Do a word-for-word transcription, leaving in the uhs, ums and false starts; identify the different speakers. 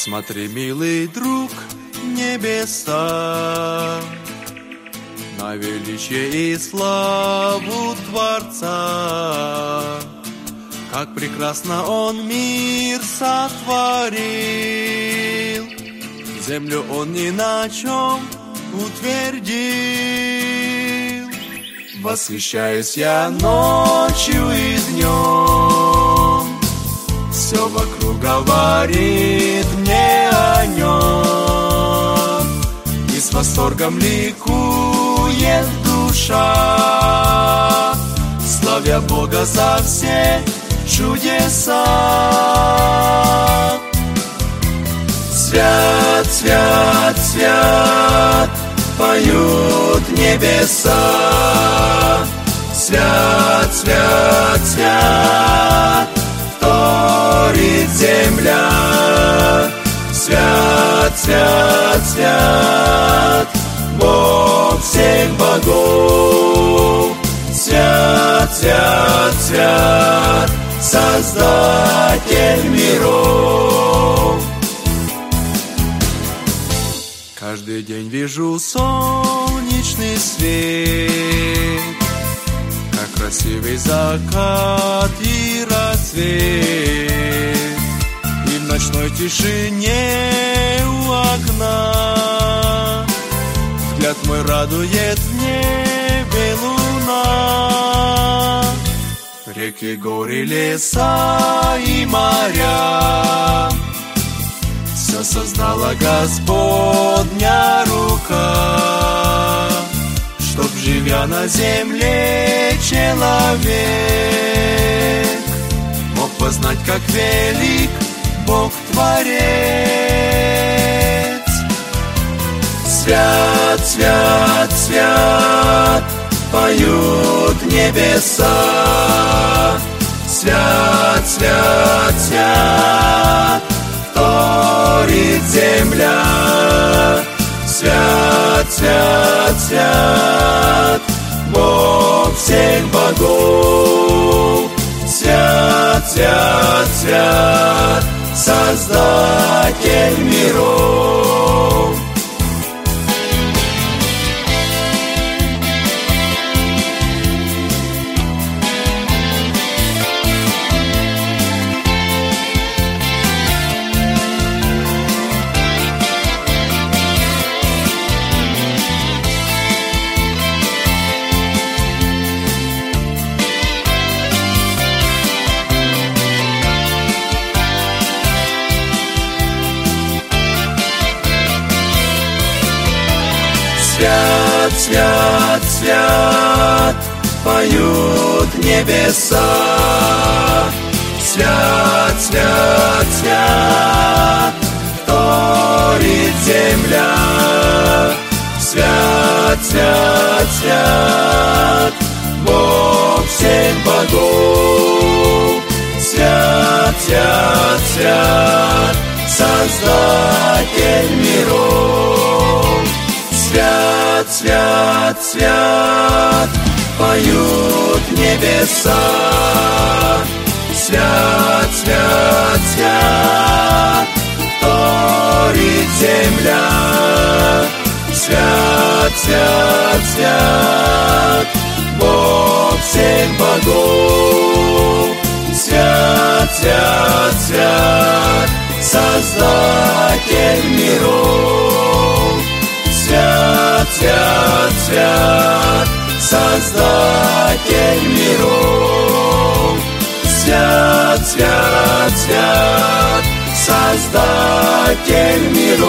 Speaker 1: Посмотри, милый друг, небеса, на величие и славу Творца. Как прекрасно Он мир сотворил, землю Он ни на чем утвердил. Восхищаюсь я ночью и днем, все вокруг говорит мне о нем, и с восторгом ликует душа, славя Бога за все чудеса. Свят, свят, свят, поют небеса. Свят, свят, свят, вторит земля. Свят, свят, свят, Бог всех богов. Свят, свят, свят, Создатель миров. Каждый день вижу солнечный свет, как красивый закат и рассвет, и в ночной тишине у окна взгляд мой радует в небе луна. Реки, горы, леса и моря все создала Господня рука, чтоб, живя на земле, человек мог познать, как велик Бог-творец. Свят, свят, свят, поют небеса. Свят, свят, свят, вторит земля. Свят, свят, свят, Бог всех богов. Свят, свят, свят, Создатель миров. Свят, свят, свят, поют небеса. Свят, свят, свят, вторит земля. Свят, свят, свят, Бог всех богов. Свят, свят, свят, Создатель миров. Свят, свят, свят, поют небеса. Свят, свят, свят, вторит земля. Свят, свят, свят, Бог всех богов. Свят, свят, свят, Создатель миров. Свят, свят, свят, Создатель миров. Свят, свят, свят, Создатель миров.